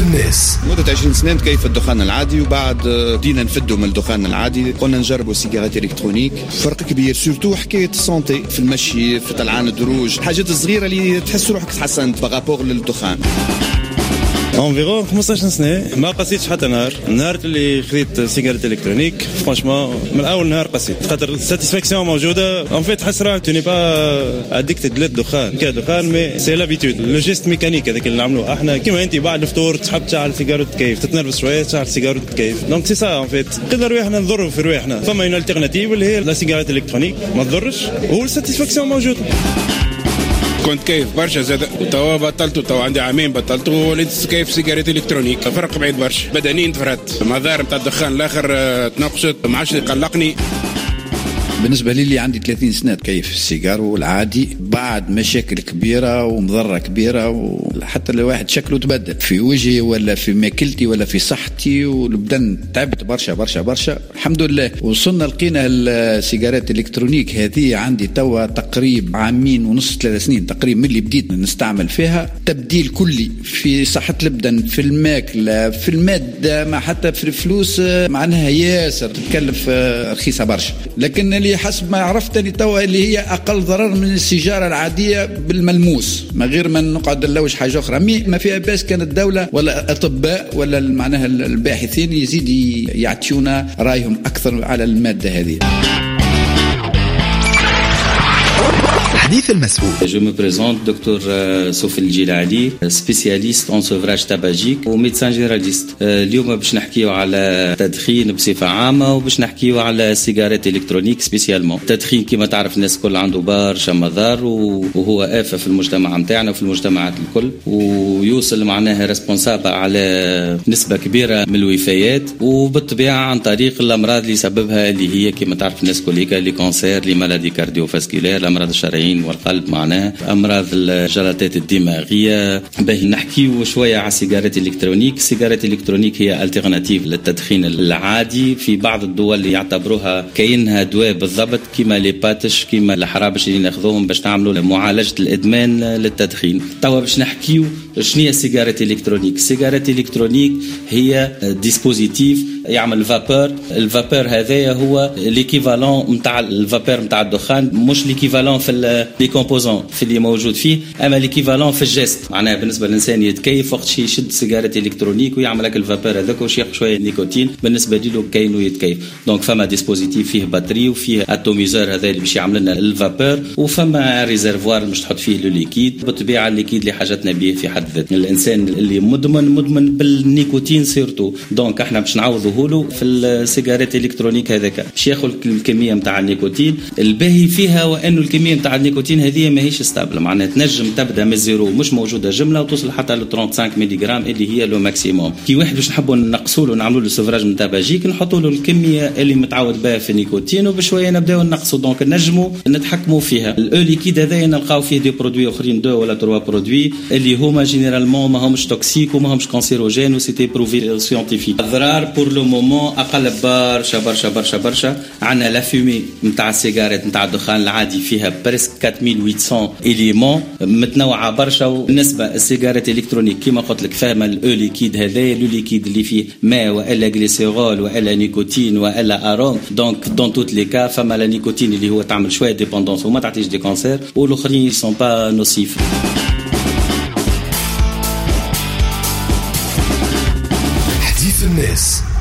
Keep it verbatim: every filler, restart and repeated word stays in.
الناس. مدة عشرين سنة كيف الدخان العادي، وبعد دينا نفدوا من الدخان العادي قلنا نجربوا سيجارات إلكترونيك. فرق كبير سورتو حكاية السونتي في المشي، في طلعان الدروج، الحاجات الصغيرة اللي تحس روحك تحسنت بغابور للدخان. انفيرون خمسطاش سنه ما قسيتش حتى نهار. النهار اللي خذيت سيجاره الكترونيك فرانشمون من اول نهار قسيت، خاطر الساتيسفاكسيون موجوده. ان فيت تحس روحك توني با اديكتد للدخان كدخان، مي سي لابيتود لو جيست ميكانيك هذاك اللي نعملوه احنا. كيما انت بعد الفطور تحب تشعل سيجاره كيف، تتنرفز شويه تشعل سيجاره كيف. دونك سي سا ان فيت نقدر رواحنا نضروا في رواحنا. فما اون التيرناتيف اللي هي لا سيجاره الكترونيك ما تضرش والساتيسفاكسيون موجوده. كنت كيف برشا زاد وتوا بطلت، توا عندي عامين بطلت وليت كيف سيجارات الكترونيك. فرق بعيد برشا، بدنيا تفرت، مضار نتاع الدخان الاخر تنقصت، ما عادش يقلقني. بالنسبة لي اللي عندي ثلاثين سنة كيف السيجار والعادي بعد مشاكل كبيرة ومضرة كبيرة، وحتى لو واحد شكله تبدل في وجهي ولا في ماكلتي ولا في صحتي، والبدن تعبت برشا برشا برشا. الحمد لله وصلنا لقينا السيجارات الإلكترونيك هذه عندي توا تقريب عامين ونص ثلاث سنين تقريبا من اللي بديت نستعمل فيها. تبديل كلي في صحة البدن، في الماكلة، في المادة، ما حتى في الفلوس معناها ياسر تتكلف رخيصة برشا. لكن اللي حسب ما عرفتني توا اللي هي أقل ضرر من السيجارة العادية بالملموس، ما غير ما نقعد نلوش حاجة أخرى. مي ما فيها باس كانت الدولة ولا أطباء ولا معناها الباحثين يزيد يعطيونا رأيهم أكثر على المادة هذه. حديث المسؤول. Je me présente دكتور سوفي الجيلعلي، سبيسياليست en sevrage tabagique وميدسان جينيراليست. اليوم باش نحكيو على التدخين بصفة عامة، وباش نحكيو على السيجارات الكترونيك سبيسيالمون. التدخين كما تعرف الناس كل عنده برشا مضار، وهو آفة في المجتمع نتاعنا وفي المجتمعات الكل، ويوصل معناها ريسبونسابل على نسبة كبيرة من الوفيات، وبالطبيعة عن طريق الأمراض اللي يسببها اللي هي كما تعرف الناس كلها لي كونسير، لي مالادي كارديوفاسكولير، الأمراض الشرايين والقلب، معناها أمراض الجلطات الدماغية. باهي نحكيو شوية على السيجارات الإلكترونيك. السيجارات الإلكترونيك هي التيرناتيف للتدخين العادي. في بعض الدول اللي يعتبروها كأنها دواء بالضبط، كما لي باتش كما الحرابش اللي ناخذوهم باش نعملوا معالجة الإدمان للتدخين. توا باش نحكيو شنو هي السيجارات الإلكترونيك. السيجارات الإلكترونيك هي ديسبوزيتيف يعمل فابور. الفابور هذا هو ليكيفالون نتاع الفابور نتاع الدخان، مش ليكيفالون في لي كومبوزون في اللي موجود فيه، اما ليكيفالون في الجست. معناها بالنسبه للانسان يتكيف وقت شي يشد سيجاره الكترونيك ويعمل لك الفابور هذاك ويشيخ شويه نيكوتين، بالنسبه له كاينو يتكيف. دونك فما ديسبوزيتيف فيه باتري وفيه اتوميزور هذا اللي باش يعمل لنا الفابور، وفما ريزرفوار باش تحط فيه لو ليكيد. بالطبيعه الليكيد اللي حاجتنا به في حد ذاته. الانسان اللي مدمن مدمن بالنيكوتين سيرتو، دونك احنا باش نعوضوه له في السيجارات الالكترونيك هذاك باش ياخذ الكميه نتاع النيكوتين. الباهي فيها وانه الكميه نتاع النيكوتين هذه ماهيش ستابل، معناها تنجم تبدا من الزيرو مش موجوده جمله وتوصل حتى ل خمسة وثلاثين ملغ اللي هي لو ماكسيموم. كي واحد باش نحبوا نقصوا له نعملوا له سوفراج من تاباجيك، نحطوا له الكميه اللي متعود بها في النيكوتين وبشويه نبداو نقصوا. دونك نجموا نتحكموا فيها. الاو ليكيد هذا نلقاو فيه دي برودوي اخرين، دو ولا تروا برودوي اللي هما جينيرالمون ما همش توكسيك وما همش كانسيروجين وسيتي بروفي سيانتيفيك. اضرار بور لو مومون اقل برشا برشا برشا برشا. عندنا لا فومي نتاع السيجارات نتاع الدخان العادي فيها بريسك أربعة آلاف وثمانمئة إليمون متنوعه برشا. بالنسبه السيجارات الالكترونيك كما قلت لك فما الاو ليكيد هذا، لو ليكيد اللي فيه ماء والا غليسيرول والا نيكوتين والا اروم. دونك دون توت لي كا فما لا نيكوتين اللي هو تعمل شويه ديبوندونس وما تعطيش دي كانسير، والاخرين سون با نوسيف. حديث الناس.